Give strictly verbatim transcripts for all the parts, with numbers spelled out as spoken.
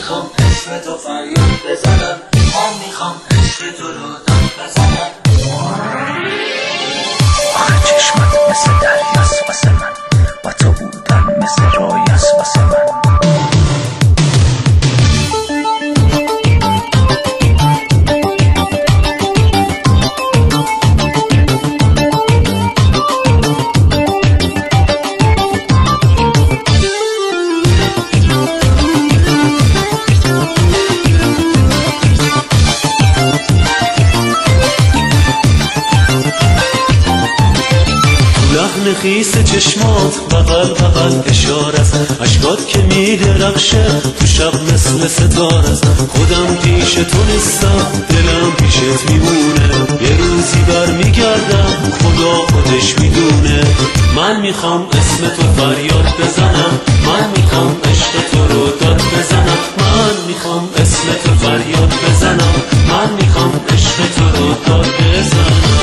میخوام اسم تو فریاد بزنم، من میخوام عشق تو رو داد بزنم. آخه چشمت مثل دریاست واسه من، با تو بودن مثل رویاست واسه من. لحن خیس چشمات بغل بغل اشاره است، اشکات که میدرخشه تو شب مثل ستاره است. خودم پیش تو نیستم، دلم پیشت میمونه، یه روزی برمیگردم خدا خودش میدونه. من میخوام اسم تو فریاد بزنم، من میخوام عشق تو رو داد بزنم. من میخوام اسم تو فریاد بزنم، من میخوام عشق تو رو داد بزنم.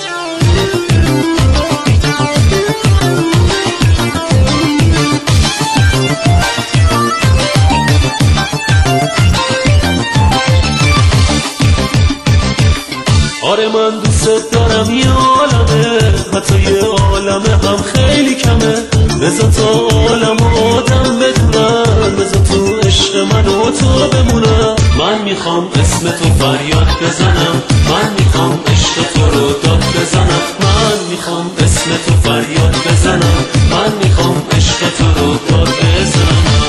آره من دوست دارم یه عالمه، حتی یه عالمه هم خیلی کمه. بذار تا عالم و آدم بدونن، بذار تو عشق من و تو بمونم. من میخوام اسم تو فریاد بزنم، من میخوام عشق تو رو داد بزنم. من میخوام اسم تو فریاد بزنم، من میخوام عشق تو رو داد بزنم.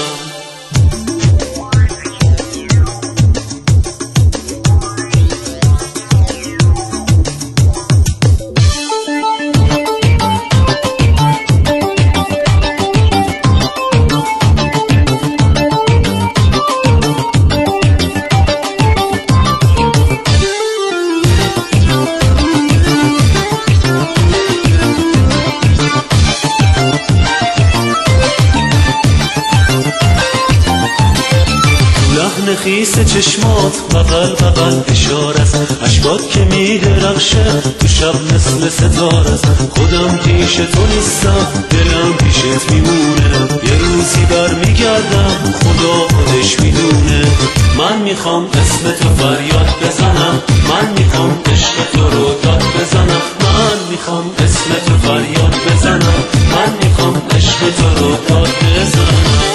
لحن خیس چشمات بغل بغل اشاره است، اشکات که میدرخشه تو شب مثل ستاره است. خودم پیش تو نیستم، دلم پیشت میمونه، یه روزی برمیگردم خدا خودش میدونه. من میخوام اسم تو فریاد بزنم، من میخوام عشق تو رو داد بزنم. من میخوام اسم تو فریاد بزنم، من میخوام عشق تو رو داد بزنم.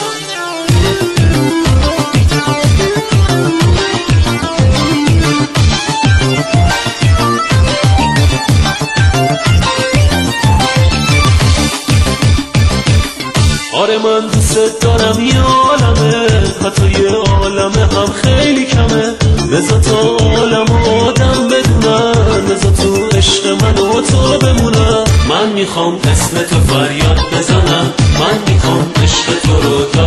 آره من دوست دارم یه عالمه، حتی یه عالمه هم خیلی کمه. بذار تا عالم و آدم بدونن، بذار تو عشق من و تو بمونم. من میخوام اسم تو فریاد بزنم، من میخوام عشق تو رو